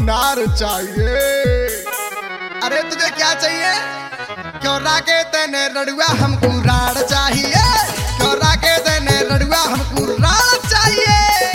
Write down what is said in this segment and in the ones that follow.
हुनार चाहिए। अरे तुझे क्या चाहिए? क्यों राके तेने रड़ुआ हमको राड़ चाहिए, क्यों राके तेने रड़ुआ हमको राड़ चाहिए।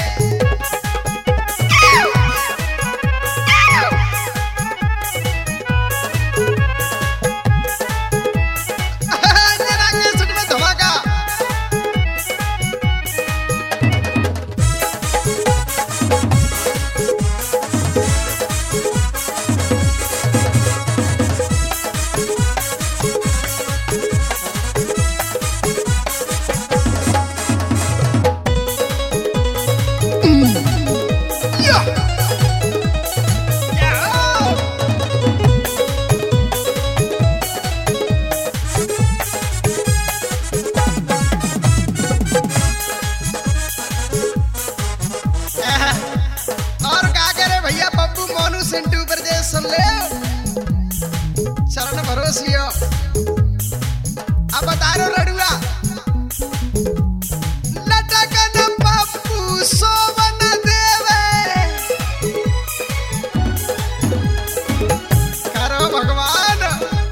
सिंटू पर जे सुन ले शरण भरोसियो। अब बता रो रड़ुआ लटकन पप्पू सोवन देवे करो भगवान।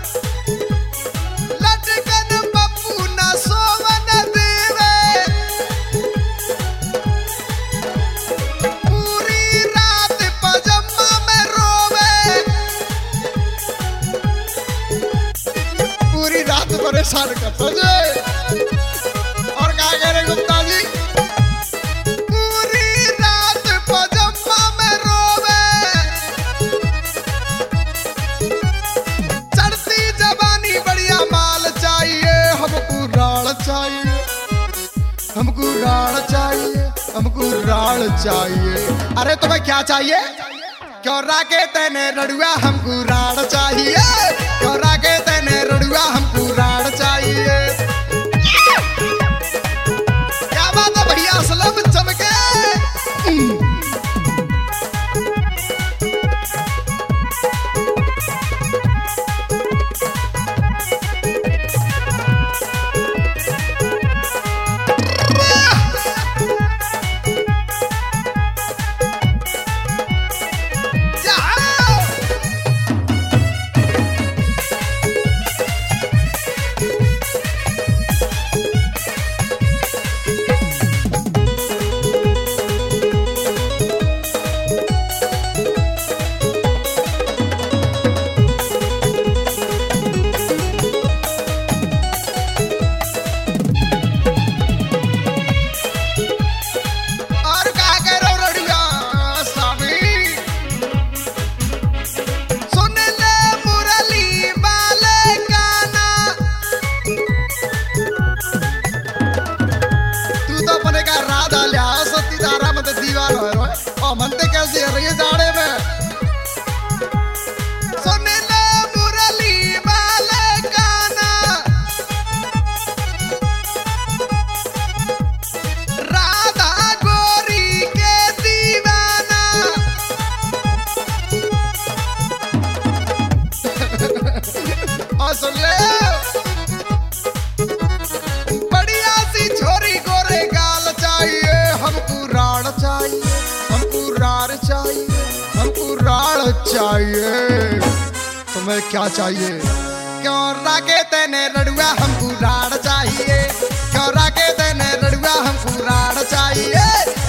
लटकन पप्पू ना सोवन देवे पूरी रात पजम्मा परेशान करता जे। और क्या कह रहे गुप्ता जी? पूरी रात पजम्मा में रोवे चढ़ती जवानी बढ़िया माल चाहिए हमको राड़ चाहिए, हमको राड़ चाहिए, हमको राड़ चाहिए। अरे तुम्हें क्या चाहिए? क्यों राके तेने रड़ुआ हमको राड़ चाहिए, क्यों राके तेने रड़ुआ हमको राड़ चाहिए। क्या बात है भैया असलम चमके। मनते कैसे रही जाड़े में सुने ले मुरली वाले गाना राधा गोरी के दीवाना। और सुन ले बढ़िया सी छोरी गोरे गाल चाहिए हमको राड़ चाहिए, हमको राड़ चाहिए, हमको राड़ चाहिए। तुम्हें क्या चाहिए? क्यों राके तेने रड़ुआ हमको राड़ चाहिए, क्यों राके तेने रड़ुआ हमको राड़ चाहिए।